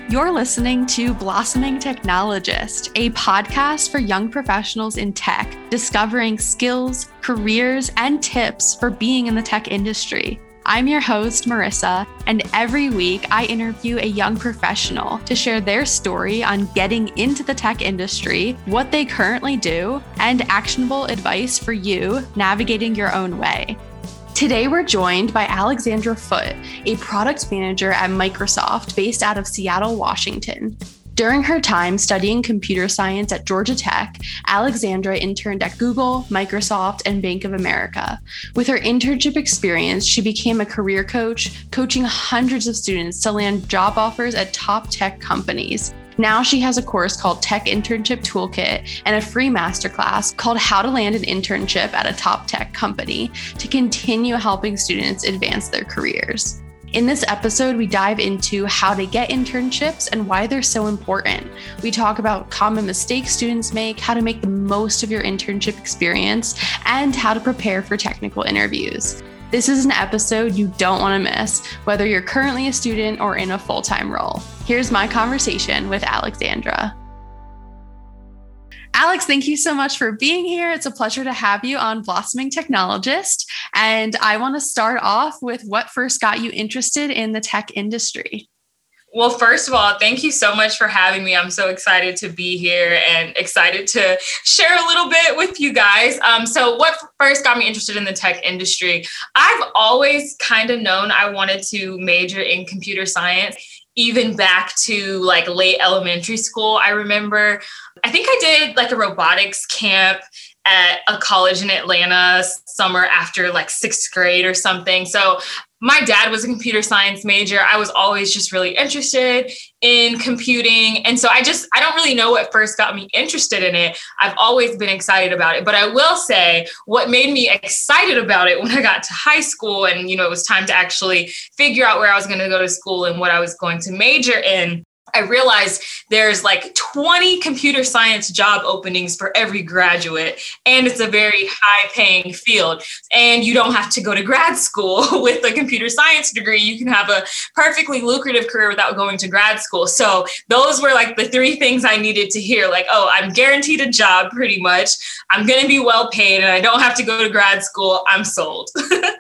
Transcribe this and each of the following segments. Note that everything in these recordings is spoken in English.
You're listening to Blossoming Technologist, a podcast for young professionals in tech, discovering skills, careers, and tips for being in the tech industry. I'm your host, Marissa, and every week I interview a young professional to share their story on getting into the tech industry, what they currently do, and actionable advice for you navigating your own way. Today, we're joined by Alexandra Foote, a product manager at Microsoft based out of Seattle, Washington. During her time studying computer science at Georgia Tech, Alexandra interned at Google, Microsoft, and Bank of America. With her internship experience, she became a career coach, coaching hundreds of students to land job offers at top tech companies. Now she has a course called Tech Internship Toolkit and a free masterclass called How to Land an Internship at a Top Tech Company to continue helping students advance their careers. In this episode, we dive into how to get internships and why they're so important. We talk about common mistakes students make, how to make the most of your internship experience, and how to prepare for technical interviews. This is an episode you don't want to miss, whether you're currently a student or in a full-time role. Here's my conversation with Alexandra. Alex, thank you so much for being here. It's a pleasure to have you on Blossoming Technologist. And I want to start off with what first got you interested in the tech industry. Well, first of all, thank you so much for having me. I'm so excited to be here and excited to share a little bit with you guys. So what first got me interested in the tech industry? I've always kind of known I wanted to major in computer science, even back to like late elementary school. I remember, I think I did like a robotics camp at a college in Atlanta summer after like sixth grade or something. So my dad was a computer science major. I was always just really interested in computing. And so I don't really know what first got me interested in it. I've always been excited about it. But I will say what made me excited about it when I got to high school and, it was time to actually figure out where I was going to go to school and what I was going to major in. I realized there's like 20 computer science job openings for every graduate, and it's a very high paying field. And you don't have to go to grad school with a computer science degree. You can have a perfectly lucrative career without going to grad school. So those were like the three things I needed to hear. Like, oh, I'm guaranteed a job pretty much. I'm going to be well paid and I don't have to go to grad school. I'm sold.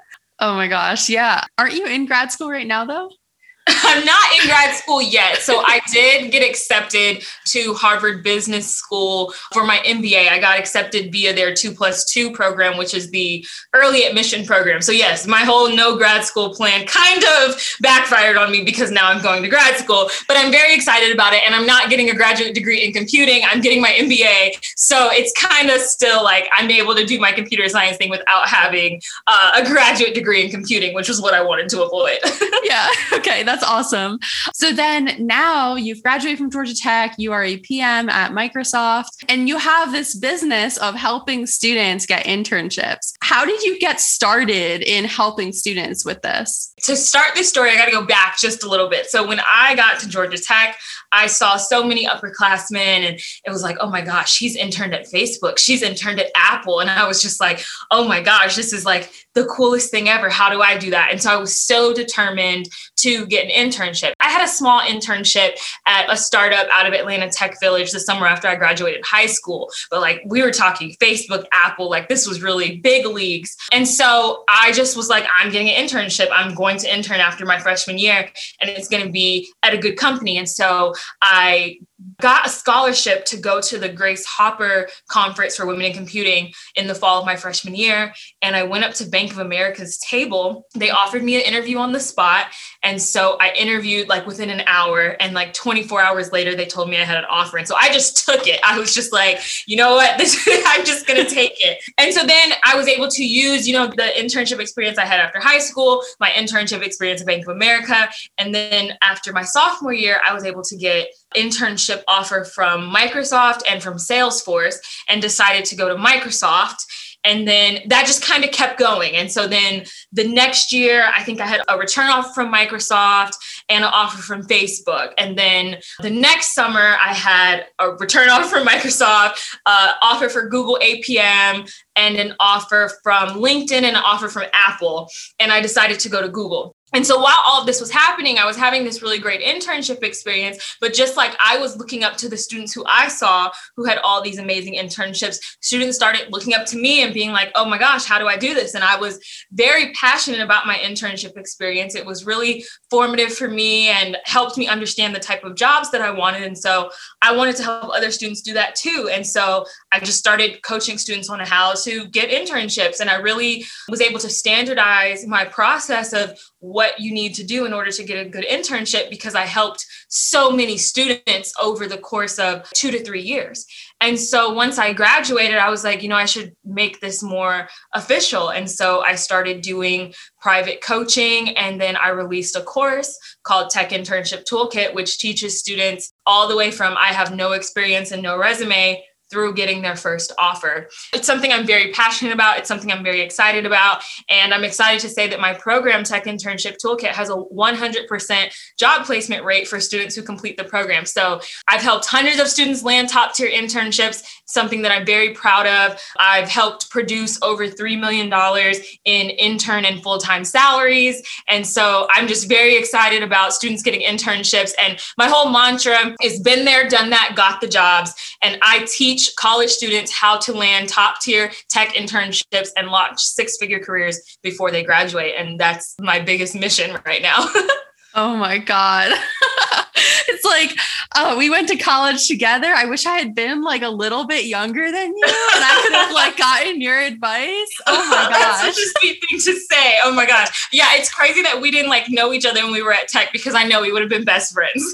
Oh my gosh. Yeah. Aren't you in grad school right now though? I'm not in grad school yet. So I did get accepted to Harvard Business School for my MBA. I got accepted via their 2+2 program, which is the early admission program. So yes, my whole no grad school plan kind of backfired on me because now I'm going to grad school, but I'm very excited about it. And I'm not getting a graduate degree in computing. I'm getting my MBA. So it's kind of still like I'm able to do my computer science thing without having a graduate degree in computing, which was what I wanted to avoid. Yeah. Okay. That's awesome. So then now you've graduated from Georgia Tech, you are a PM at Microsoft, and you have this business of helping students get internships. How did you get started in helping students with this? To start this story, I got to go back just a little bit. So when I got to Georgia Tech, I saw so many upperclassmen and it was like, oh my gosh, she's interned at Facebook. She's interned at Apple. And I was just like, oh my gosh, this is like the coolest thing ever. How do I do that? And so I was so determined to get an internship. I had a small internship at a startup out of Atlanta Tech Village the summer after I graduated high school. But like we were talking Facebook, Apple, like this was really big leagues. And so I just was like, I'm getting an internship. I'm going to intern after my freshman year and it's going to be at a good company. And so I got a scholarship to go to the Grace Hopper Conference for Women in Computing in the fall of my freshman year. And I went up to Bank of America's table. They offered me an interview on the spot. And so I interviewed like within an hour and like 24 hours later, they told me I had an offer. And so I just took it. I was just like, you know what, I'm just going to take it. And so then I was able to use, the internship experience I had after high school, my internship experience at Bank of America. And then after my sophomore year, I was able to get internship offer from Microsoft and from Salesforce and decided to go to Microsoft. And then that just kind of kept going. And so then the next year, I think I had a return offer from Microsoft and an offer from Facebook. And then the next summer, I had a return offer from Microsoft, offer for Google APM, and an offer from LinkedIn and an offer from Apple. And I decided to go to Google. And so while all of this was happening, I was having this really great internship experience, but just like I was looking up to the students who I saw who had all these amazing internships, students started looking up to me and being like, oh my gosh, how do I do this? And I was very passionate about my internship experience. It was really formative for me and helped me understand the type of jobs that I wanted. And so I wanted to help other students do that too. And so I just started coaching students on how to get internships. And I really was able to standardize my process of what you need to do in order to get a good internship, because I helped so many students over the course of 2 to 3 years. And so once I graduated, I was like, I should make this more official. And so I started doing private coaching. And then I released a course called Tech Internship Toolkit, which teaches students all the way from I have no experience and no resume through getting their first offer. It's something I'm very passionate about. It's something I'm very excited about. And I'm excited to say that my program, Tech Internship Toolkit, has a 100% job placement rate for students who complete the program. So I've helped hundreds of students land top tier internships, something that I'm very proud of. I've helped produce over $3 million in intern and full-time salaries. And so I'm just very excited about students getting internships. And my whole mantra is been there, done that, got the jobs. And I teach college students how to land top tier tech internships and launch 6-figure careers before they graduate. And that's my biggest mission right now. Oh my God. It's like, we went to college together. I wish I had been like a little bit younger than you and I could have like gotten your advice. Oh my gosh. That's such a sweet thing to say. Oh my gosh. Yeah. It's crazy that we didn't like know each other when we were at Tech, because I know we would have been best friends.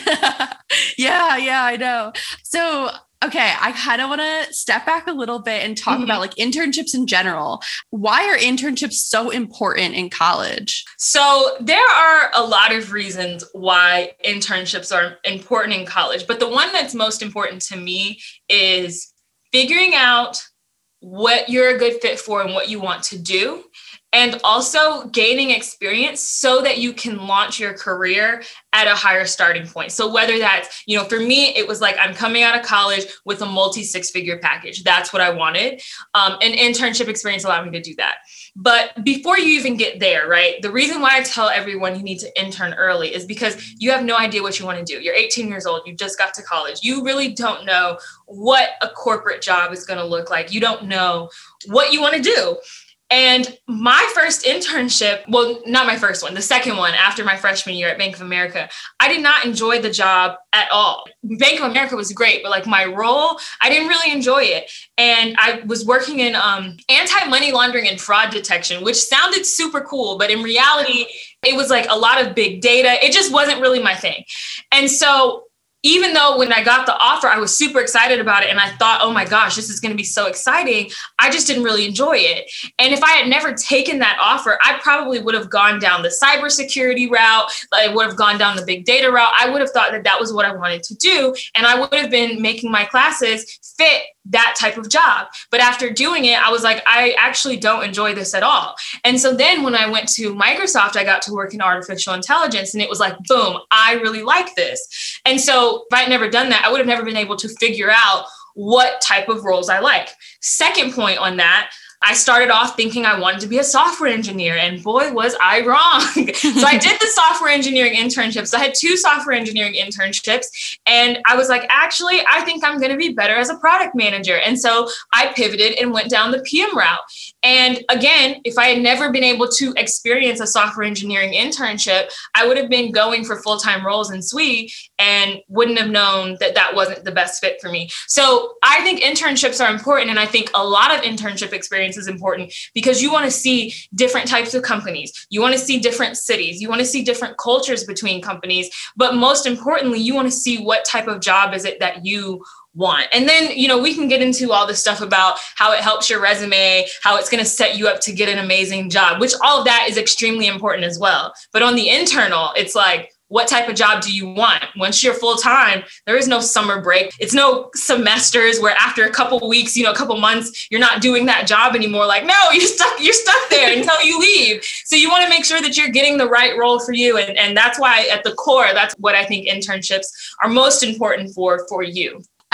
Yeah, I know. So okay, I kind of want to step back a little bit and talk about like internships in general. Why are internships so important in college? So there are a lot of reasons why internships are important in college, but the one that's most important to me is figuring out what you're a good fit for and what you want to do. And also gaining experience so that you can launch your career at a higher starting point. So whether that's, for me, it was like, I'm coming out of college with a multi 6-figure package. That's what I wanted. An internship experience allowed me to do that. But before you even get there, right? The reason why I tell everyone you need to intern early is because you have no idea what you want to do. You're 18 years old. You just got to college. You really don't know what a corporate job is going to look like. You don't know what you want to do. And my first internship, well, not my first one, the second one after my freshman year at Bank of America, I did not enjoy the job at all. Bank of America was great, but like my role, I didn't really enjoy it. And I was working in anti-money laundering and fraud detection, which sounded super cool, but in reality, it was like a lot of big data. It just wasn't really my thing. And so even though when I got the offer, I was super excited about it. And I thought, oh my gosh, this is going to be so exciting. I just didn't really enjoy it. And if I had never taken that offer, I probably would have gone down the cybersecurity route. I would have gone down the big data route. I would have thought that that was what I wanted to do. And I would have been making my classes fit that type of job. But after doing it, I was like, I actually don't enjoy this at all. And so then when I went to Microsoft, I got to work in artificial intelligence, and it was like, boom, I really like this. And so if I had never done that, I would have never been able to figure out what type of roles I like. Second point on that, I started off thinking I wanted to be a software engineer, and boy, was I wrong. So I did the software engineering internships. I had 2 software engineering internships, and I was like, actually, I think I'm going to be better as a product manager. And so I pivoted and went down the PM route. And again, if I had never been able to experience a software engineering internship, I would have been going for full-time roles in SWE and wouldn't have known that that wasn't the best fit for me. So I think internships are important. And I think a lot of internship experience is important because you want to see different types of companies. You want to see different cities. You want to see different cultures between companies. But most importantly, you want to see what type of job is it that you want. And then, we can get into all this stuff about how it helps your resume, how it's going to set you up to get an amazing job, which all of that is extremely important as well. But on the internal, it's like, what type of job do you want? Once you're full time, there is no summer break. It's no semesters where after a couple of weeks, a couple months, you're not doing that job anymore. Like, no, you're stuck there until you leave. So you want to make sure that you're getting the right role for you. And that's why at the core, that's what I think internships are most important for you.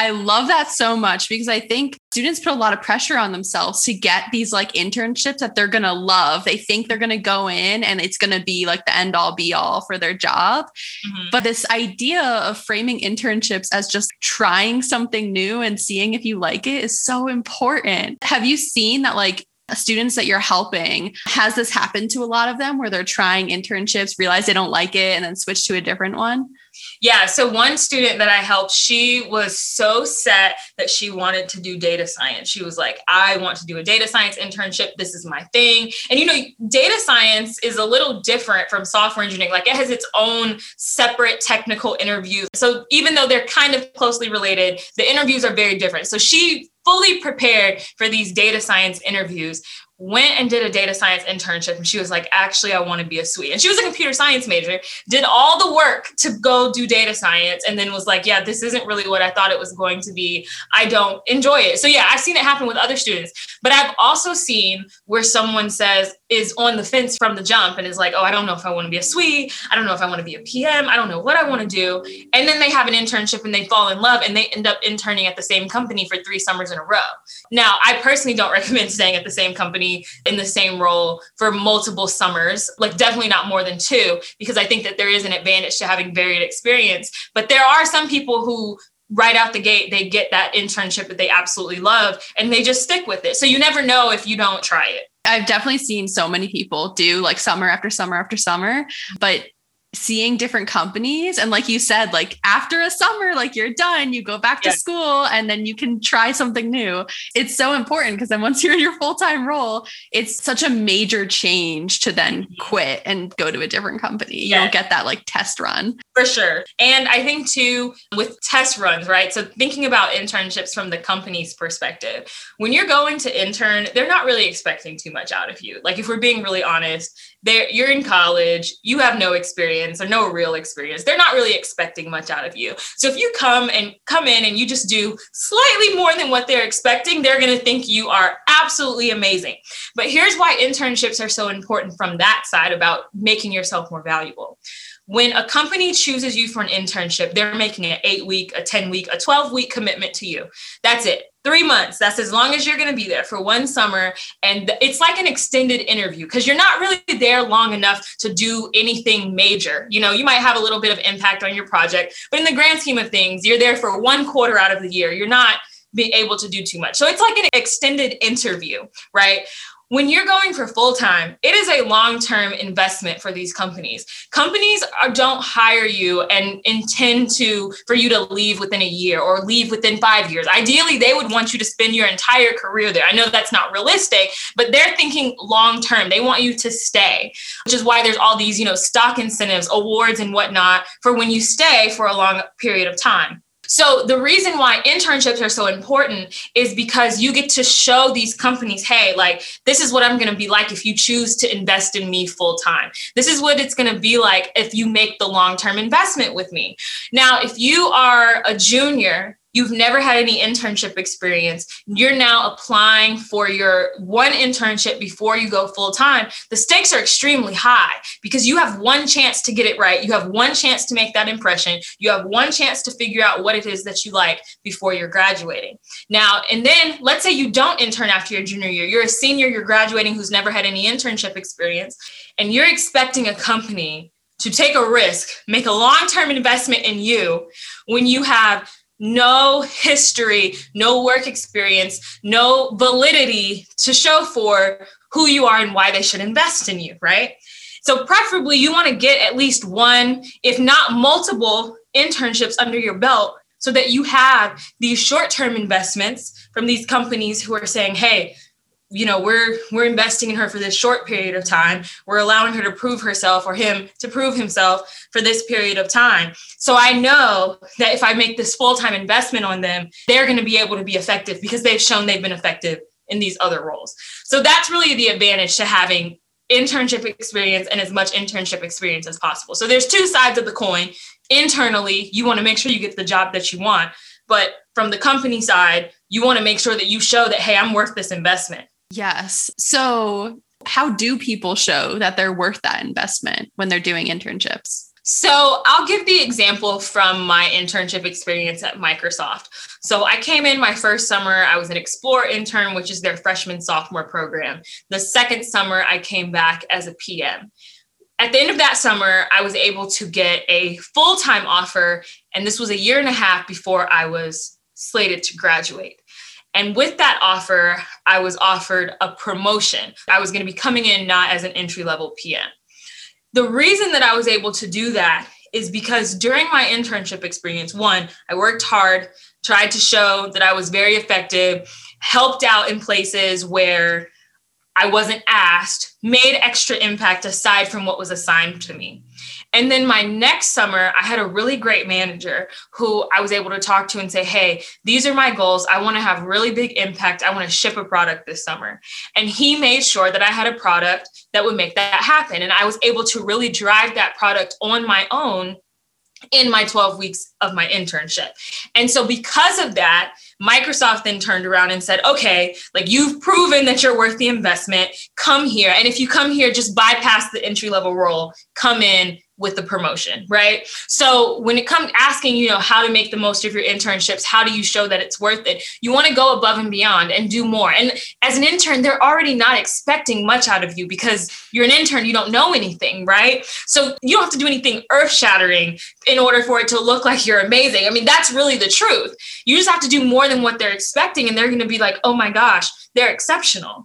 I love that so much because I think students put a lot of pressure on themselves to get these like internships that they're going to love. They think they're going to go in and it's going to be like the end all be all for their job. Mm-hmm. But this idea of framing internships as just trying something new and seeing if you like it is so important. Have you seen that like students that you're helping, has this happened to a lot of them where they're trying internships, realize they don't like it, and then switch to a different one? Yeah. So one student that I helped, she was so set that she wanted to do data science. She was like, I want to do a data science internship. This is my thing. And, you know, data science is a little different from software engineering. Like it has its own separate technical interviews. So even though they're kind of closely related, the interviews are very different. So she fully prepared for these data science interviews, went and did a data science internship. And she was like, actually, I want to be a SWE. And she was a computer science major, did all the work to go do data science. And then was like, yeah, this isn't really what I thought it was going to be. I don't enjoy it. So yeah, I've seen it happen with other students, but I've also seen where someone is on the fence from the jump and is like, oh, I don't know if I want to be a SWE. I don't know if I want to be a PM. I don't know what I want to do. And then they have an internship and they fall in love and they end up interning at the same company for 3 summers in a row. Now, I personally don't recommend staying at the same company in the same role for multiple summers, like definitely not more than 2, because I think that there is an advantage to having varied experience. But there are some people who right out the gate, they get that internship that they absolutely love and they just stick with it. So you never know if you don't try it. I've definitely seen so many people do like summer after summer after summer, but seeing different companies. And like you said, like after a summer, like you're done, you go back to school and then you can try something new. It's so important because then once you're in your full-time role, it's such a major change to then quit and go to a different company. You don't get that like test run. For sure. And I think too, with test runs, right? So thinking about internships from the company's perspective, when you're going to intern, they're not really expecting too much out of you. Like if we're being really honest, you're in college, you have no experience or no real experience. They're not really expecting much out of you. So if you come in and you just do slightly more than what they're expecting, they're going to think you are absolutely amazing. But here's why internships are so important from that side about making yourself more valuable. When a company chooses you for an internship, they're making an 8-week, a 10-week, a 12-week commitment to you. That's it. 3 months. That's as long as you're going to be there for 1 summer. And it's like an extended interview because you're not really there long enough to do anything major. You know, you might have a little bit of impact on your project, but in the grand scheme of things, you're there for 1 quarter out of the year. You're not being able to do too much. So it's like an extended interview, right? When you're going for full-time, it is a long-term investment for these companies. Companies don't hire you and intend for you to leave within a year or leave within 5 years. Ideally, they would want you to spend your entire career there. I know that's not realistic, but they're thinking long-term. They want you to stay, which is why there's all these, stock incentives, awards and whatnot for when you stay for a long period of time. So the reason why internships are so important is because you get to show these companies, hey, like, this is what I'm going to be like if you choose to invest in me full time. This is what it's going to be like if you make the long-term investment with me. Now, if you are a junior, you've never had any internship experience, you're now applying for your one internship before you go full time, the stakes are extremely high because you have one chance to get it right. You have one chance to make that impression. You have one chance to figure out what it is that you like before you're graduating. Now, and then let's say you don't intern after your junior year. You're a senior, you're graduating who's never had any internship experience, and you're expecting a company to take a risk, make a long-term investment in you when you have no history, no work experience, no validity to show for who you are and why they should invest in you, right? So preferably you want to get at least one, if not multiple internships under your belt so that you have these short-term investments from these companies who are saying, hey, we're investing in her for this short period of time. We're allowing her to prove herself or him to prove himself for this period of time. So I know that if I make this full-time investment on them, they're going to be able to be effective because they've shown they've been effective in these other roles. So that's really the advantage to having internship experience and as much internship experience as possible. So there's 2 sides of the coin. Internally, you want to make sure you get the job that you want. But from the company side, you want to make sure that you show that, hey, I'm worth this investment. Yes. So how do people show that they're worth that investment when they're doing internships? So I'll give the example from my internship experience at Microsoft. So I came in my first summer, I was an Explore intern, which is their freshman sophomore program. The second summer, I came back as a PM. At the end of that summer, I was able to get a full-time offer, and this was a year and a half before I was slated to graduate. And with that offer, I was offered a promotion. I was going to be coming in not as an entry-level PM. The reason that I was able to do that is because during my internship experience, one, I worked hard, tried to show that I was very effective, helped out in places where I wasn't asked, made extra impact aside from what was assigned to me. And then my next summer, I had a really great manager who I was able to talk to and say, hey, these are my goals. I want to have really big impact. I want to ship a product this summer. And he made sure that I had a product that would make that happen. And I was able to really drive that product on my own in my 12 weeks of my internship. And so because of that, Microsoft then turned around and said, okay, like you've proven that you're worth the investment, come here. And if you come here, just bypass the entry-level role, come in with the promotion, right? So when it comes asking, how to make the most of your internships, how do you show that it's worth it? You want to go above and beyond and do more. And as an intern, they're already not expecting much out of you because you're an intern, you don't know anything, right? So you don't have to do anything earth-shattering in order for it to look like you're amazing. I mean, that's really the truth. You just have to do more than what they're expecting. And they're going to be like, oh my gosh, they're exceptional.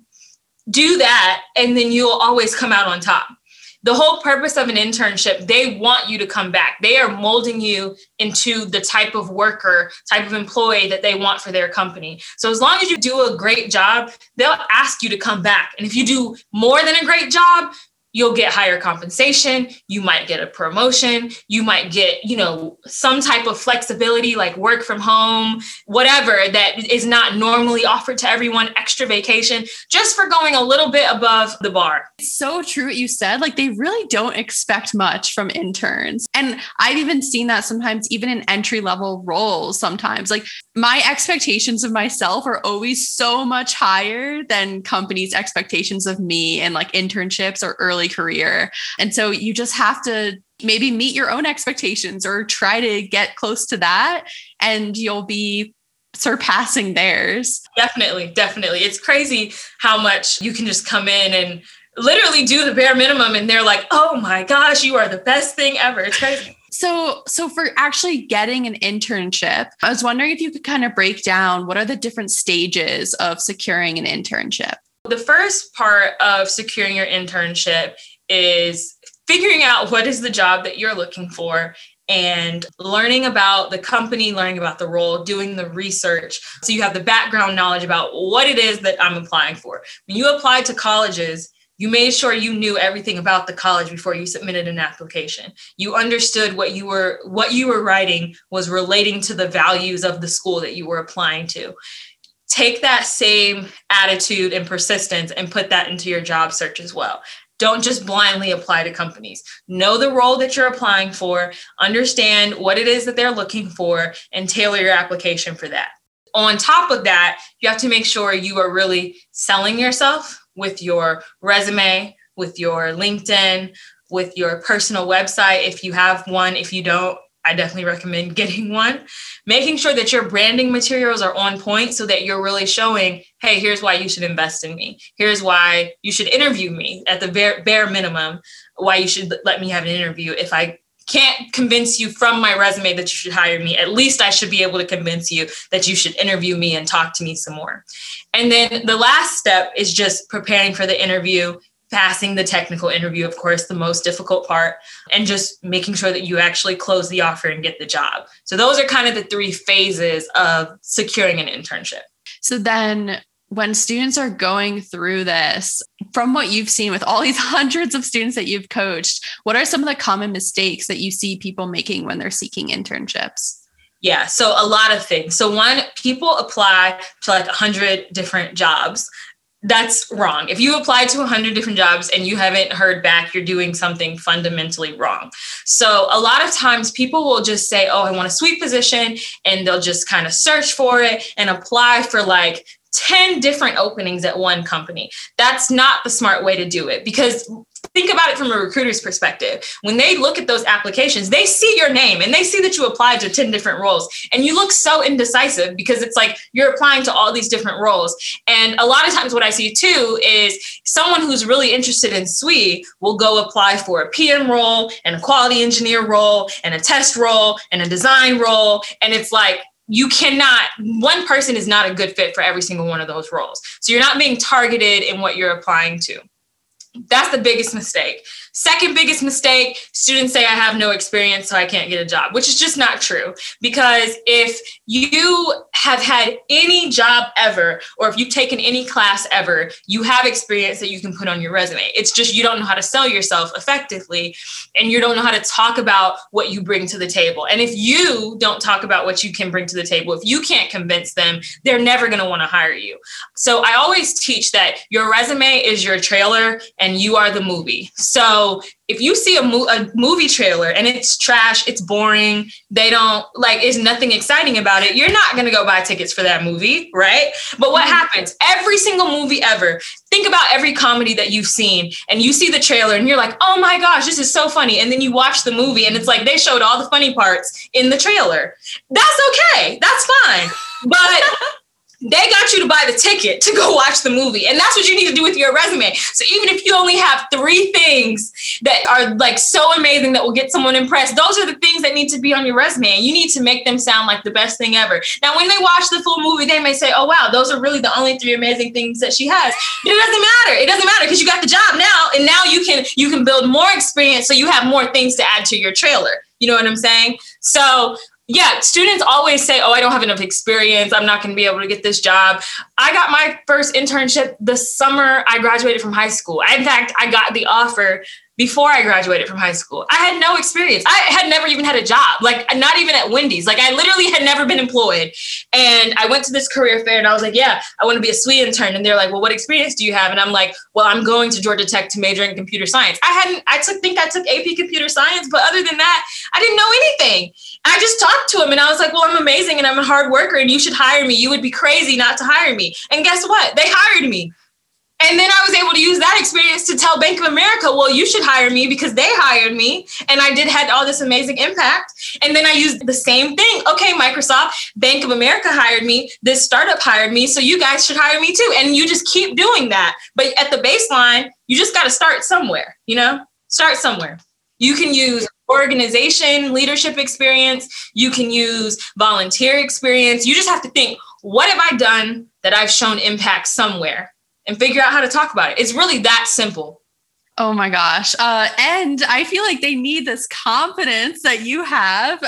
Do that. And then you'll always come out on top. The whole purpose of an internship, they want you to come back. They are molding you into the type of worker, type of employee that they want for their company. So as long as you do a great job, they'll ask you to come back. And if you do more than a great job, you'll get higher compensation. You might get a promotion. You might get, some type of flexibility like work from home, whatever that is not normally offered to everyone, extra vacation, just for going a little bit above the bar. It's so true what you said. Like they really don't expect much from interns. And I've even seen that sometimes, even in entry-level roles, sometimes like my expectations of myself are always so much higher than companies' expectations of me and like internships or early career. And so you just have to maybe meet your own expectations or try to get close to that, and you'll be surpassing theirs. Definitely. It's crazy how much you can just come in and literally do the bare minimum. And they're like, oh my gosh, you are the best thing ever. It's crazy. So for actually getting an internship, I was wondering if you could kind of break down what are the different stages of securing an internship? The first part of securing your internship is figuring out what is the job that you're looking for and learning about the company, learning about the role, doing the research. So you have the background knowledge about what it is that I'm applying for. When you applied to colleges, you made sure you knew everything about the college before you submitted an application. You understood what you were writing was relating to the values of the school that you were applying to. Take that same attitude and persistence and put that into your job search as well. Don't just blindly apply to companies. Know the role that you're applying for, understand what it is that they're looking for, and tailor your application for that. On top of that, you have to make sure you are really selling yourself with your resume, with your LinkedIn, with your personal website. If you have one, if you don't, I definitely recommend getting one. Making sure that your branding materials are on point so that you're really showing, hey, here's why you should invest in me. Here's why you should interview me at the bare minimum, why you should let me have an interview. If I can't convince you from my resume that you should hire me, at least I should be able to convince you that you should interview me and talk to me some more. And then the last step is just preparing for the interview, passing the technical interview, of course, the most difficult part, and just making sure that you actually close the offer and get the job. So those are kind of the 3 phases of securing an internship. So then when students are going through this, from what you've seen with all these hundreds of students that you've coached, what are some of the common mistakes that you see people making when they're seeking internships? Yeah, so a lot of things. So one, people apply to like 100 different jobs. That's wrong. If you apply to 100 different jobs and you haven't heard back, you're doing something fundamentally wrong. So a lot of times people will just say, oh, I want a sweet position, and they'll just kind of search for it and apply for like 10 different openings at one company. That's not the smart way to do it, because think about it from a recruiter's perspective. When they look at those applications, they see your name and they see that you applied to 10 different roles, and you look so indecisive because it's like you're applying to all these different roles. And a lot of times what I see too is someone who's really interested in SWE will go apply for a PM role and a quality engineer role and a test role and a design role. And it's like, one person is not a good fit for every single one of those roles. So you're not being targeted in what you're applying to. That's the biggest mistake. Second biggest mistake, students say I have no experience, so I can't get a job, which is just not true. Because if you have had any job ever, or if you've taken any class ever, you have experience that you can put on your resume. It's just you don't know how to sell yourself effectively, and you don't know how to talk about what you bring to the table. And if you don't talk about what you can bring to the table, if you can't convince them, they're never going to want to hire you. So I always teach that your resume is your trailer and you are the movie. So if you see a movie trailer and it's trash, it's boring, there's nothing exciting about it, you're not going to go buy tickets for that movie, right? But what happens? Every single movie ever, think about every comedy that you've seen and you see the trailer and you're like, oh my gosh, this is so funny. And then you watch the movie and it's like they showed all the funny parts in the trailer. That's okay. That's fine. But they got you to buy the ticket to go watch the movie. And that's what you need to do with your resume. So even if you only have 3 things that are like so amazing that will get someone impressed, those are the things that need to be on your resume. And you need to make them sound like the best thing ever. Now, when they watch the full movie, they may say, oh, wow, those are really the only 3 amazing things that she has. But it doesn't matter. It doesn't matter because you got the job now. And now you can build more experience so you have more things to add to your trailer. You know what I'm saying? So yeah, students always say, oh, I don't have enough experience, I'm not going to be able to get this job. I got my first internship the summer I graduated from high school. In fact, I got the offer before I graduated from high school. I had no experience. I had never even had a job, like not even at Wendy's. Like I literally had never been employed. And I went to this career fair and I was like, yeah, I want to be a SWE intern. And they're like, well, what experience do you have? And I'm like, well, I'm going to Georgia Tech to major in computer science. I took AP computer science, but other than that, I didn't know anything. I just talked to him and I was like, well, I'm amazing and I'm a hard worker and you should hire me. You would be crazy not to hire me. And guess what? They hired me. And then I was able to use that experience to tell Bank of America, well, you should hire me because they hired me. And I had all this amazing impact. And then I used the same thing. Okay, Microsoft, Bank of America hired me. This startup hired me. So you guys should hire me too. And you just keep doing that. But at the baseline, you just got to start somewhere, start somewhere. You can use organization, leadership experience. You can use volunteer experience. You just have to think, what have I done that I've shown impact somewhere? And figure out how to talk about it. It's really that simple. Oh my gosh. And I feel like they need this confidence that you have.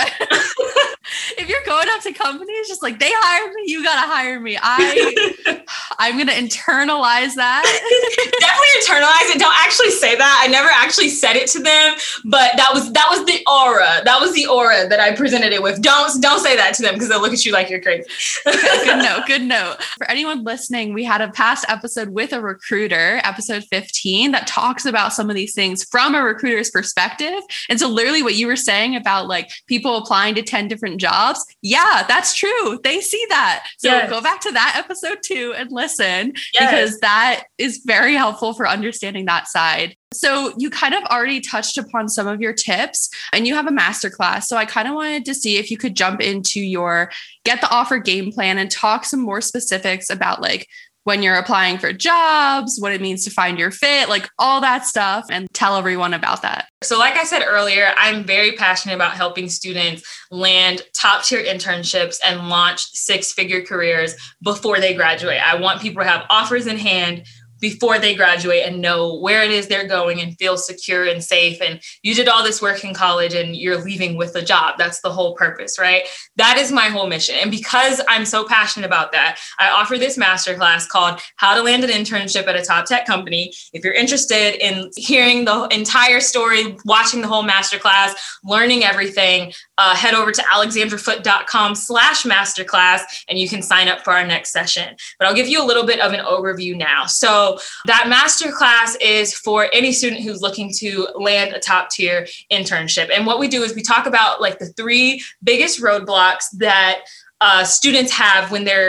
If you're going up to companies, just like, they hired me, you got to hire me. I'm going to internalize that. Definitely internalize it. Don't actually say that. I never actually said it to them, but that was the aura. That was the aura that I presented it with. Don't say that to them because they'll look at you like you're crazy. Good note. For anyone listening, we had a past episode with a recruiter, episode 15, that talks about some of these things from a recruiter's perspective. And so literally what you were saying about like people applying to 10 different jobs. Yeah, that's true. They see that. So Go back to that episode too and listen, because that is very helpful for understanding that side. So you kind of already touched upon some of your tips and you have a masterclass. So I kind of wanted to see if you could jump into your Get the Offer game plan and talk some more specifics about like when you're applying for jobs, what it means to find your fit, like all that stuff, and tell everyone about that. So like I said earlier, I'm very passionate about helping students land top tier internships and launch 6-figure careers before they graduate. I want people to have offers in hand before they graduate and know where it is they're going and feel secure and safe. And you did all this work in college and you're leaving with a job. That's the whole purpose, right? That is my whole mission. And because I'm so passionate about that, I offer this masterclass called How to Land an Internship at a Top Tech Company. If you're interested in hearing the entire story, watching the whole masterclass, learning everything, head over to alexandrafoote.com/masterclass and you can sign up for our next session. But I'll give you a little bit of an overview now. So that masterclass is for any student who's looking to land a top tier internship. And what we do is we talk about like the 3 biggest roadblocks that students have when they're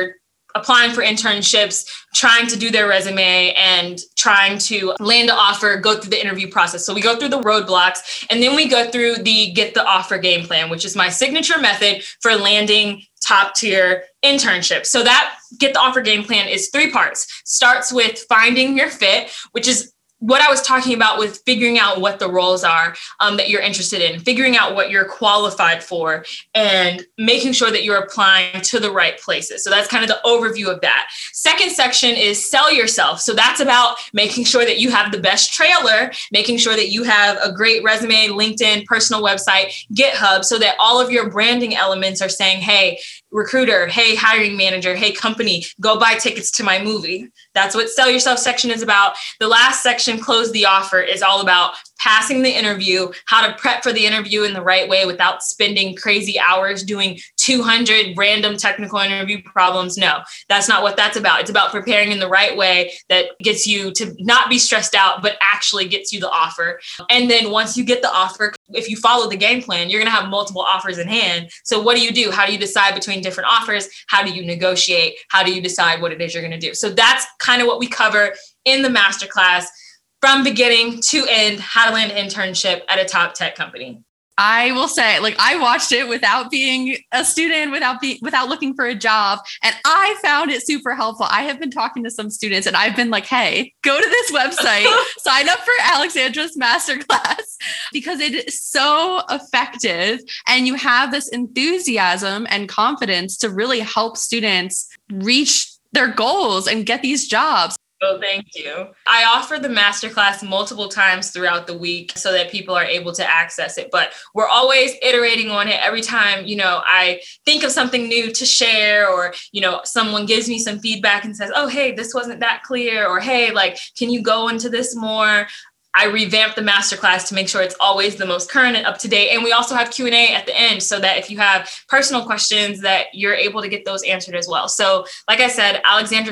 applying for internships, trying to do their resume and trying to land an offer, go through the interview process. So we go through the roadblocks, and then we go through the get the offer game plan, which is my signature method for landing top tier internships. So that get the offer game plan is 3 parts. Starts with finding your fit, which is what I was talking about with figuring out what the roles are that you're interested in, figuring out what you're qualified for, and making sure that you're applying to the right places. So that's kind of the overview of that. Second section is sell yourself. So that's about making sure that you have the best trailer, making sure that you have a great resume, LinkedIn, personal website, GitHub, so that all of your branding elements are saying, hey, recruiter, hey, hiring manager, hey, company, go buy tickets to my movie. That's what sell yourself section is about. The last section, close the offer, is all about passing the interview, how to prep for the interview in the right way without spending crazy hours doing 200 random technical interview problems. No, that's not what that's about. It's about preparing in the right way that gets you to not be stressed out, but actually gets you the offer. And then once you get the offer, if you follow the game plan, you're going to have multiple offers in hand. So what do? How do you decide between different offers? How do you negotiate? How do you decide what it is you're going to do? So that's kind of what we cover in the masterclass, from beginning to end, how to land an internship at a top tech company. I will say, like, I watched it without being a student, without looking for a job. And I found it super helpful. I have been talking to some students and I've been like, hey, go to this website, sign up for Alexandra's masterclass, because it is so effective. And you have this enthusiasm and confidence to really help students reach their goals and get these jobs. Oh, thank you. I offer the masterclass multiple times throughout the week so that people are able to access it, but we're always iterating on it. Every time, I think of something new to share, or, someone gives me some feedback and says, oh, hey, this wasn't that clear, or, hey, can you go into this more? I revamp the masterclass to make sure it's always the most current and up to date. And we also have Q&A at the end so that if you have personal questions that you're able to get those answered as well. So like I said,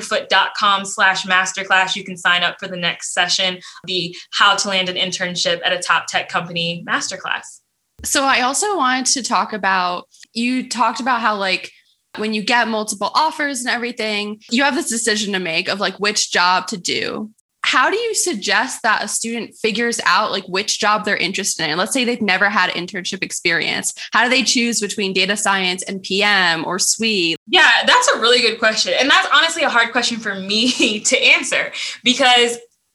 alexandrafoote.com/masterclass, you can sign up for the next session, the How to Land an Internship at a Top Tech Company masterclass. So I also wanted to talk about, you talked about how when you get multiple offers and everything, you have this decision to make of which job to do. How do you suggest that a student figures out which job they're interested in? Let's say they've never had internship experience. How do they choose between data science and PM or SWE? Yeah, that's a really good question. And that's honestly a hard question for me to answer, because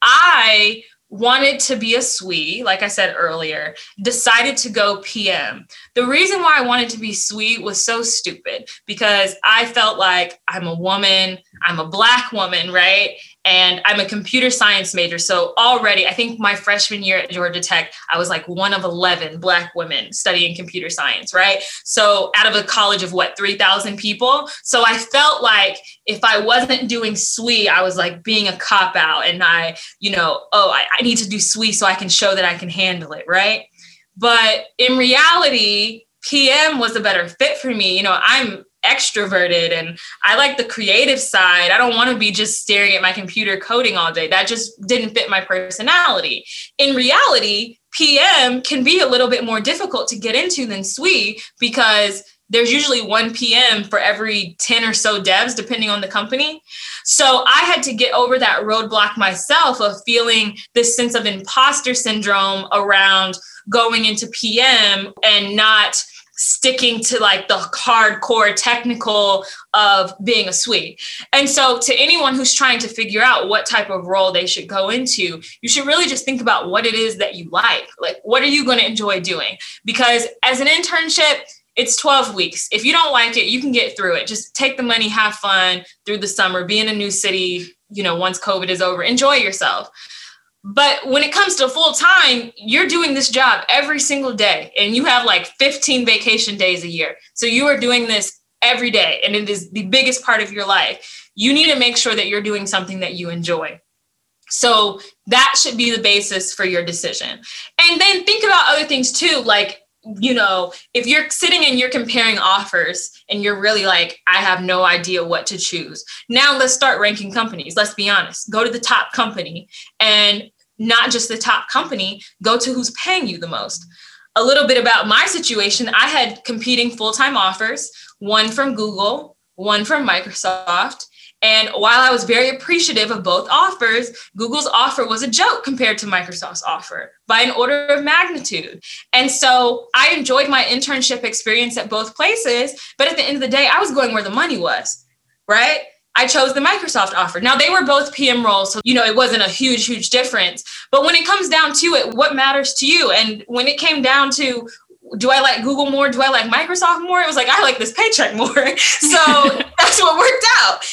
I wanted to be a SWE, like I said earlier, decided to go PM. The reason why I wanted to be SWE was so stupid, because I felt like I'm a woman, I'm a Black woman, right? And I'm a computer science major. So already, I think my freshman year at Georgia Tech, I was one of 11 Black women studying computer science, right? So out of a college of 3,000 people. So I felt like if I wasn't doing SWE, I was being a cop out, and I need to do SWE so I can show that I can handle it, right? But in reality, PM was a better fit for me. I'm extroverted and I like the creative side. I don't want to be just staring at my computer coding all day. That just didn't fit my personality. In reality, PM can be a little bit more difficult to get into than SWE, because there's usually one PM for every 10 or so devs, depending on the company. So I had to get over that roadblock myself of feeling this sense of imposter syndrome around going into PM and not sticking to the hardcore technical of being a SWE. And so to anyone who's trying to figure out what type of role they should go into, you should really just think about what it is that you like. What are you going to enjoy doing? Because as an internship, it's 12 weeks. If you don't like it, you can get through it. Just take the money, have fun through the summer, be in a new city, once COVID is over, enjoy yourself. But when it comes to full time, you're doing this job every single day, and you have 15 vacation days a year. So you are doing this every day, and it is the biggest part of your life. You need to make sure that you're doing something that you enjoy. So that should be the basis for your decision. And then think about other things too, if you're sitting and you're comparing offers and you're really I have no idea what to choose. Now let's start ranking companies. Let's be honest. Go to the top company, and not just the top company, go to who's paying you the most. A little bit about my situation. I had competing full-time offers, one from Google, one from Microsoft, And while I was very appreciative of both offers, Google's offer was a joke compared to Microsoft's offer by an order of magnitude. And so I enjoyed my internship experience at both places. But at the end of the day, I was going where the money was, right? I chose the Microsoft offer. Now, they were both PM roles, so, it wasn't a huge difference. But when it comes down to it, what matters to you? And when it came down to, do I like Google more? Do I like Microsoft more? It was like, I like this paycheck more. So that's what worked out.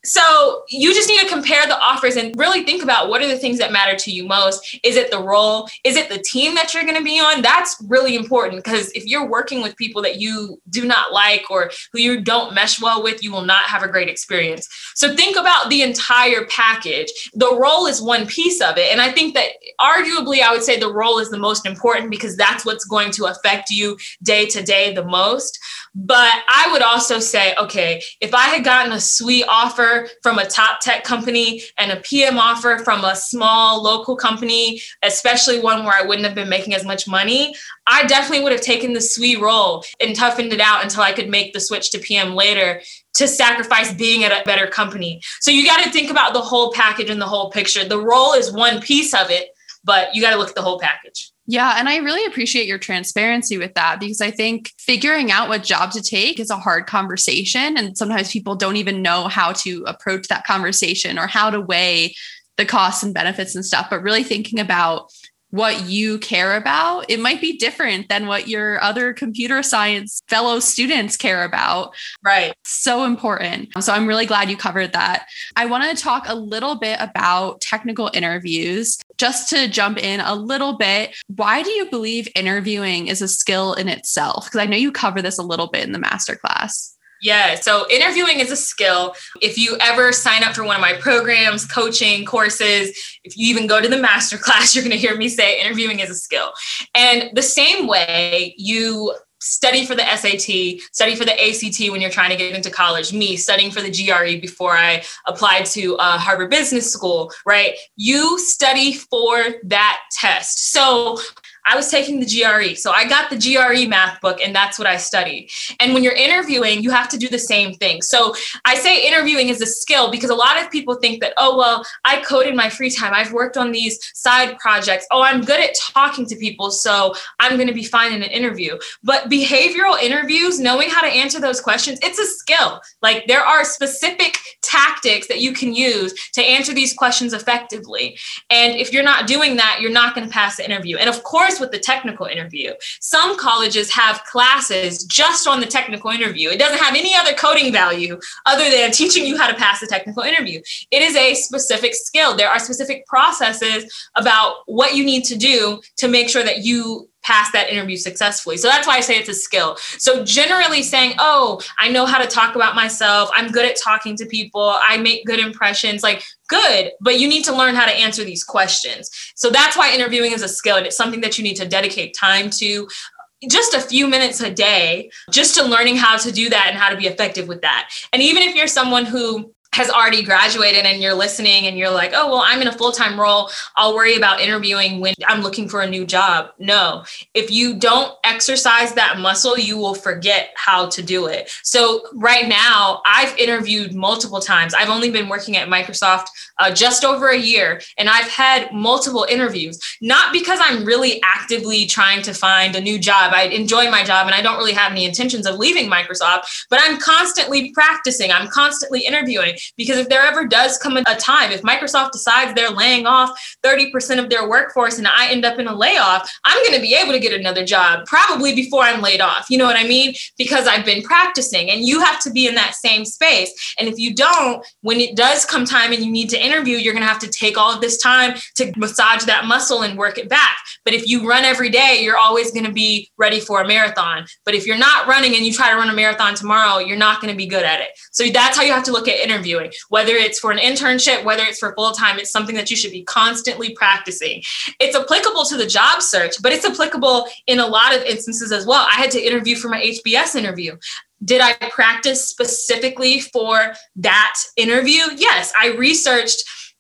So you just need to compare the offers and really think about what are the things that matter to you most. Is it the role? Is it the team that you're going to be on? That's really important, because if you're working with people that you do not like or who you don't mesh well with, you will not have a great experience. So think about the entire package. The role is one piece of it. And I think that arguably I would say the role is the most important, because that's what's going to affect you day to day the most. But I would also say, okay, if I had gotten a sweet offer from a top tech company and a PM offer from a small local company, especially one where I wouldn't have been making as much money, I definitely would have taken the sweet role and toughened it out until I could make the switch to PM later, to sacrifice being at a better company. So you got to think about the whole package and the whole picture. The role is one piece of it, but you got to look at the whole package. Yeah. And I really appreciate your transparency with that, because I think figuring out what job to take is a hard conversation. And sometimes people don't even know how to approach that conversation or how to weigh the costs and benefits and stuff. But really thinking about what you care about, it might be different than what your other computer science fellow students care about. Right. So important. So I'm really glad you covered that. I want to talk a little bit about technical interviews. Just to jump in a little bit, why do you believe interviewing is a skill in itself? Because I know you cover this a little bit in the masterclass. Yeah. So interviewing is a skill. If you ever sign up for one of my programs, coaching courses, if you even go to the masterclass, you're going to hear me say interviewing is a skill. And the same way you study for the SAT, study for the ACT when you're trying to get into college, me studying for the GRE before I applied to Harvard Business School, right? You study for that test. So I was taking the GRE. So I got the GRE math book, and that's what I studied. And when you're interviewing, you have to do the same thing. So I say interviewing is a skill because a lot of people think that, oh, well, I code in my free time. I've worked on these side projects. Oh, I'm good at talking to people, so I'm going to be fine in an interview. But behavioral interviews, knowing how to answer those questions, it's a skill. Like, there are specific tactics that you can use to answer these questions effectively. And if you're not doing that, you're not going to pass the interview. And of course, with the technical interview, some colleges have classes just on the technical interview. It doesn't have any other coding value other than teaching you how to pass the technical interview. It is a specific skill. There are specific processes about what you need to do to make sure that you pass that interview successfully. So that's why I say it's a skill. So generally saying, oh, I know how to talk about myself, I'm good at talking to people, I make good impressions, like, good, but you need to learn how to answer these questions. So that's why interviewing is a skill, and it's something that you need to dedicate time to, just a few minutes a day, just to learning how to do that and how to be effective with that. And even if you're someone who has already graduated and you're listening and you're like, oh, well, I'm in a full-time role, I'll worry about interviewing when I'm looking for a new job. No, if you don't exercise that muscle, you will forget how to do it. So right now, I've interviewed multiple times. I've only been working at Microsoft just over a year, and I've had multiple interviews, not because I'm really actively trying to find a new job. I enjoy my job and I don't really have any intentions of leaving Microsoft, but I'm constantly practicing. I'm constantly interviewing. Because if there ever does come a time, if Microsoft decides they're laying off 30% of their workforce and I end up in a layoff, I'm going to be able to get another job probably before I'm laid off. You know what I mean? Because I've been practicing, and you have to be in that same space. And if you don't, when it does come time and you need to interview, you're going to have to take all of this time to massage that muscle and work it back. But if you run every day, you're always going to be ready for a marathon. But if you're not running and you try to run a marathon tomorrow, you're not going to be good at it. So that's how you have to look at interviewing. Whether it's for an internship, whether it's for full-time, it's something that you should be constantly practicing. It's applicable to the job search, but it's applicable in a lot of instances as well. I had to interview for my HBS interview. Did I practice specifically for that interview? Yes, I researched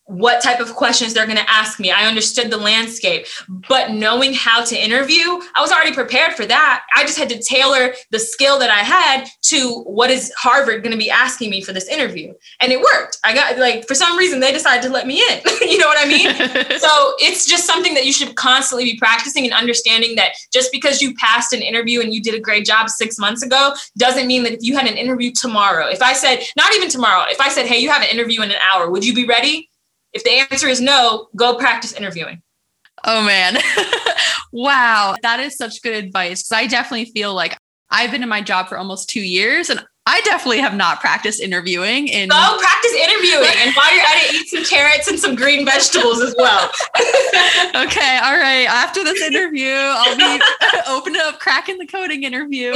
what type of questions they're going to ask me. I understood the landscape, but knowing how to interview, I was already prepared for that. I just had to tailor the skill that I had to what is Harvard going to be asking me for this interview. And it worked. I got for some reason, they decided to let me in. You know what I mean? So it's just something that you should constantly be practicing and understanding that just because you passed an interview and you did a great job 6 months ago, doesn't mean that if you had an interview tomorrow, if I said, not even tomorrow, if I said, hey, you have an interview in an hour, would you be ready? If the answer is no, go practice interviewing. Oh, man. Wow. That is such good advice. Because I definitely feel like I've been in my job for almost 2 years and I definitely have not practiced interviewing. Go practice interviewing. And while you're at it, eat some carrots and some green vegetables as well. Okay. All right. After this interview, I'll be opening up, cracking the coding interview.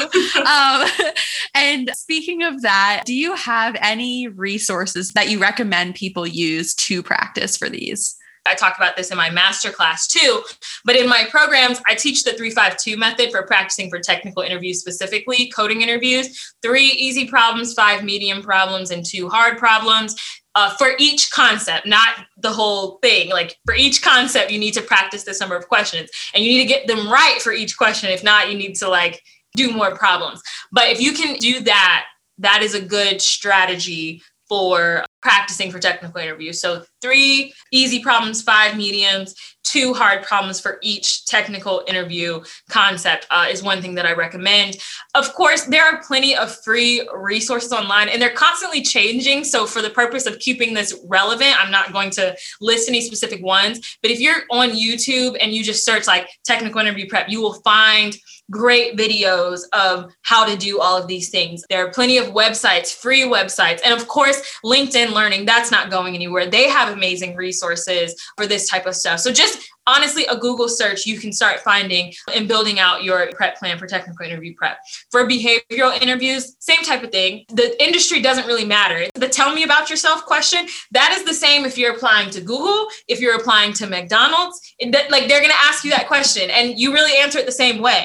And speaking of that, do you have any resources that you recommend people use to practice for these? I talk about this in my masterclass too, but in my programs, I teach the 3-5-2 method for practicing for technical interviews, specifically coding interviews. 3 easy problems, 5 medium problems, and 2 hard problems. For each concept, not the whole thing. Like for each concept, you need to practice this number of questions and you need to get them right for each question. If not, you need to do more problems. But if you can do that, that is a good strategy for practicing for technical interviews. So 3 easy problems, 5 mediums, 2 hard problems for each technical interview concept is one thing that I recommend. Of course, there are plenty of free resources online and they're constantly changing. So for the purpose of keeping this relevant, I'm not going to list any specific ones, but if you're on YouTube and you just search technical interview prep, you will find great videos of how to do all of these things. There are plenty of websites, free websites. And of course, LinkedIn Learning, that's not going anywhere. They have amazing resources for this type of stuff. So just honestly, a Google search, you can start finding and building out your prep plan for technical interview prep. For behavioral interviews, same type of thing. The industry doesn't really matter. The tell me about yourself question, that is the same if you're applying to Google, if you're applying to McDonald's, they're going to ask you that question and you really answer it the same way,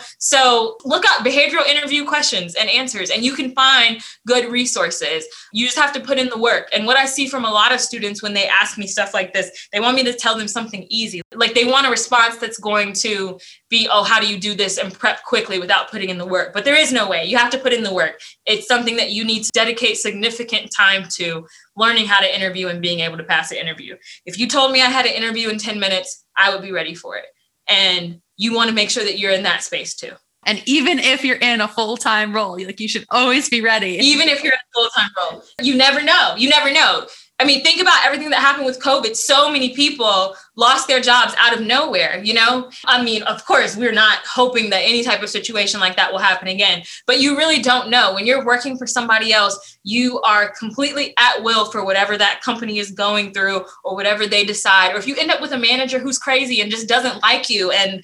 So look up behavioral interview questions and answers and you can find good resources. You just have to put in the work. And what I see from a lot of students when they ask me stuff like this, they want me to tell them something easy. They want a response that's going to be, oh, how do you do this and prep quickly without putting in the work? But there is no way. You have to put in the work. It's something that you need to dedicate significant time to, learning how to interview and being able to pass an interview. If you told me I had an interview in 10 minutes, I would be ready for it. And you want to make sure that you're in that space too. And even if you're in a full-time role, you should always be ready. Even if you're in a full-time role, you never know. You never know. I mean, think about everything that happened with COVID. So many people lost their jobs out of nowhere, I mean, of course, we're not hoping that any type of situation like that will happen again, but you really don't know. When you're working for somebody else, you are completely at will for whatever that company is going through or whatever they decide. Or if you end up with a manager who's crazy and just doesn't like you and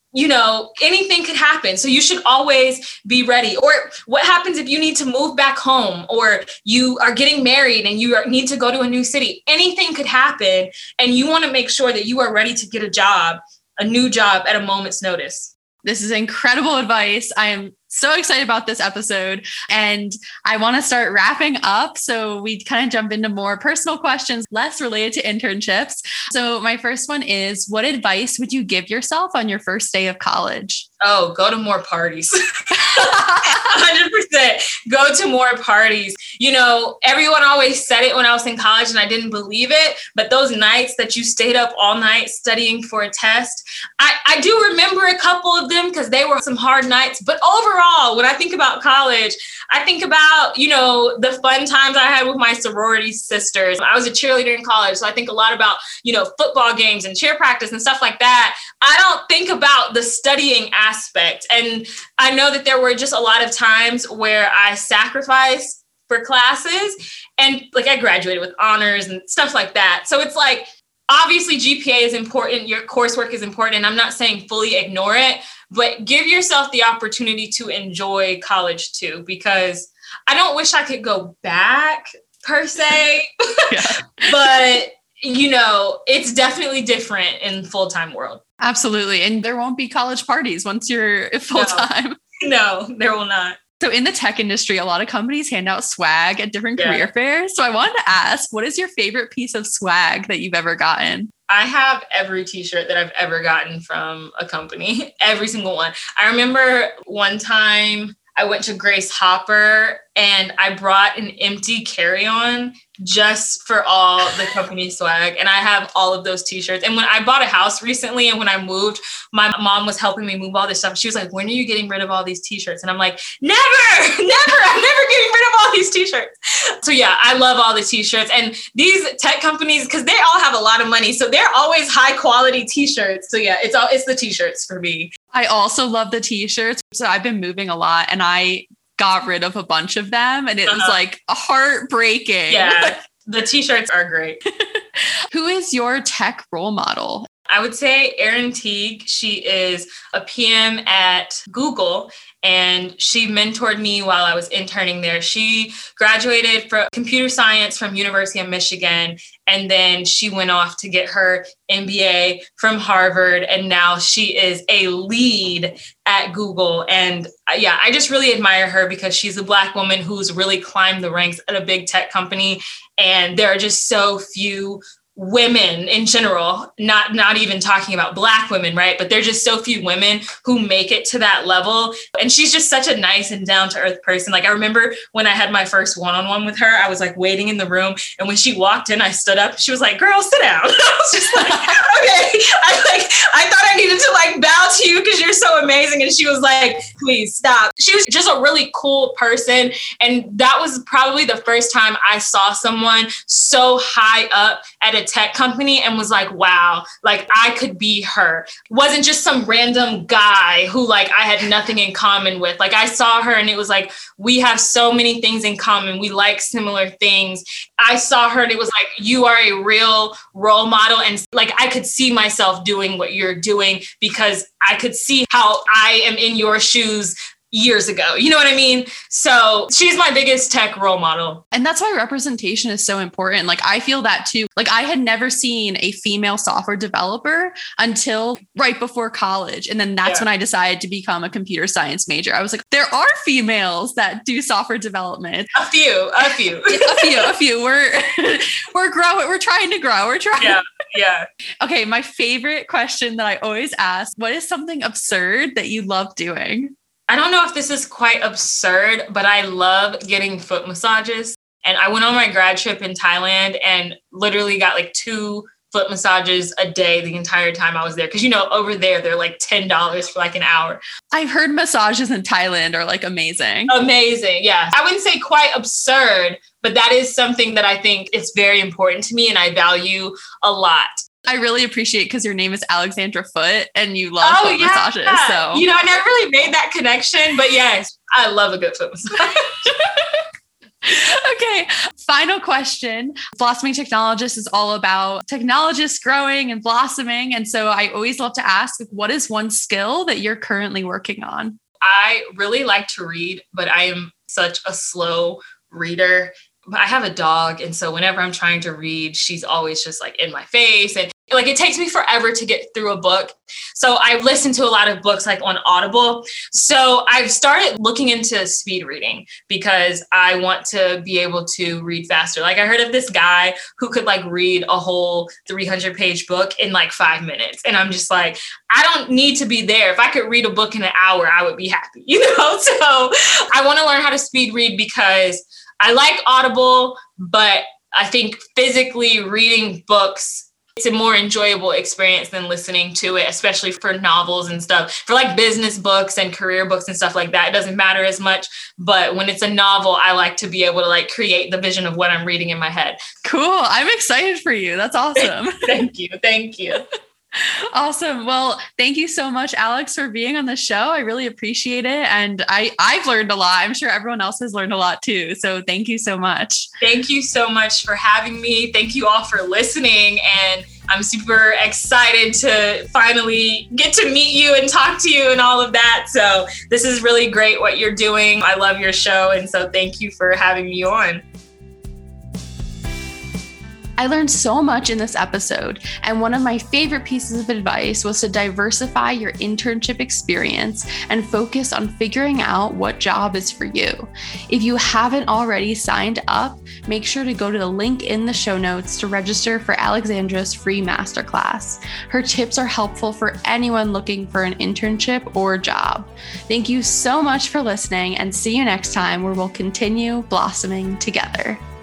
anything could happen. So you should always be ready. Or what happens if you need to move back home or you are getting married and you need to go to a new city? Anything could happen. And you want to make sure that you are ready to get a new job at a moment's notice. This is incredible advice. I am so excited about this episode and I want to start wrapping up. So we kind of jump into more personal questions, less related to internships. So my first one is, what advice would you give yourself on your first day of college? Oh, go to more parties. 100%. Go to more parties. Everyone always said it when I was in college and I didn't believe it. But those nights that you stayed up all night studying for a test, I do remember a couple of them because they were some hard nights. But overall, when I think about college, I think about, the fun times I had with my sorority sisters. I was a cheerleader in college. So I think a lot about, football games and cheer practice and stuff like that. I don't think about the studying aspect. And I know that there were just a lot of times where I sacrificed for classes and I graduated with honors and stuff like that. So it's obviously GPA is important. Your coursework is important. And I'm not saying fully ignore it, but give yourself the opportunity to enjoy college too, because I don't wish I could go back per se, but it's definitely different in full-time world. Absolutely. And there won't be college parties once you're full-time. No, there will not. So in the tech industry, a lot of companies hand out swag at different career fairs. So I wanted to ask, what is your favorite piece of swag that you've ever gotten? I have every t-shirt that I've ever gotten from a company, every single one. I remember one time I went to Grace Hopper and I brought an empty carry-on just for all the company swag. And I have all of those t-shirts. And when I bought a house recently and when I moved, my mom was helping me move all this stuff. She was like, when are you getting rid of all these t-shirts? And I'm like, never, I'm never getting rid of all these t-shirts. So yeah, I love all the t-shirts. And these tech companies, because they all have a lot of money, so they're always high quality t-shirts. So yeah, it's the t-shirts for me. I also love the t-shirts. So I've been moving a lot and I got rid of a bunch of them and it was like heartbreaking. Yeah, the t-shirts are great. Who is your tech role model? I would say Erin Teague. She is a PM at Google and she mentored me while I was interning there. She graduated from computer science from University of Michigan. And then she went off to get her MBA from Harvard. And now she is a lead at Google. And yeah, I just really admire her because she's a Black woman who's really climbed the ranks at a big tech company. And there are just so few women in general, not even talking about Black women, right? But there's just so few women who make it to that level. And she's just such a nice and down to earth person. Like I remember when I had my first one-on-one with her, I was like waiting in the room. And when she walked in, I stood up. She was like, girl, sit down. I was just like, okay. I thought I needed to like bow to you because you're so amazing. And she was like, please stop. She was just a really cool person. And that was probably the first time I saw someone so high up at a tech company and was like, wow, like I could be her. Wasn't just some random guy who like I had nothing in common with. Like I saw her and it was like, we have so many things in common. We like similar things. I saw her and it was like, you are a real role model. And like, I could see myself doing what you're doing because I could see how I am in your shoes years ago. You know what I mean? So she's my biggest tech role model. And that's why representation is so important. Like I feel that too. Like I had never seen a female software developer until right before college. And then that's when I decided to become a computer science major. I was like, there are females that do software development. A few. a few. We're growing. We're trying to grow. Yeah. Okay. My favorite question that I always ask, what is something absurd that you love doing? I don't know if this is quite absurd, but I love getting foot massages. And I went on my grad trip in Thailand and literally got like 2 foot massages a day the entire time I was there. Because, you know, over there, they're like $10 for like an hour. I've heard massages in Thailand are like amazing. Amazing. Yeah. I wouldn't say quite absurd, but that is something that I think is very important to me and I value a lot. I really appreciate because your name is Alexandra Foot and you love foot massages. So you know, I never really made that connection, but yes, I love a good foot massage. Okay. Final question. Blossoming Technologist is all about technologists growing and blossoming. And so I always love to ask, what is one skill that you're currently working on? I really like to read, but I am such a slow reader. I have a dog. And so whenever I'm trying to read, she's always just like in my face. And like, it takes me forever to get through a book. So I listen to a lot of books like on Audible. So I've started looking into speed reading because I want to be able to read faster. Like I heard of this guy who could like read a whole 300-page book in like 5 minutes. And I'm just like, I don't need to be there. If I could read a book in an hour, I would be happy, you know? So I want to learn how to speed read because I like Audible, but I think physically reading books, it's a more enjoyable experience than listening to it, especially for novels and stuff. For like business books and career books and stuff like that, it doesn't matter as much. But when it's a novel, I like to be able to like create the vision of what I'm reading in my head. Cool. I'm excited for you. That's awesome. Thank you. Awesome. Well, thank you so much, Alex, for being on the show. I really appreciate it. And I've learned a lot. I'm sure everyone else has learned a lot too. So thank you so much. Thank you so much for having me. Thank you all for listening. And I'm super excited to finally get to meet you and talk to you and all of that. So this is really great what you're doing. I love your show. And so thank you for having me on. I learned so much in this episode, and one of my favorite pieces of advice was to diversify your internship experience and focus on figuring out what job is for you. If you haven't already signed up, make sure to go to the link in the show notes to register for Alexandra's free masterclass. Her tips are helpful for anyone looking for an internship or job. Thank you so much for listening, and see you next time where we'll continue blossoming together.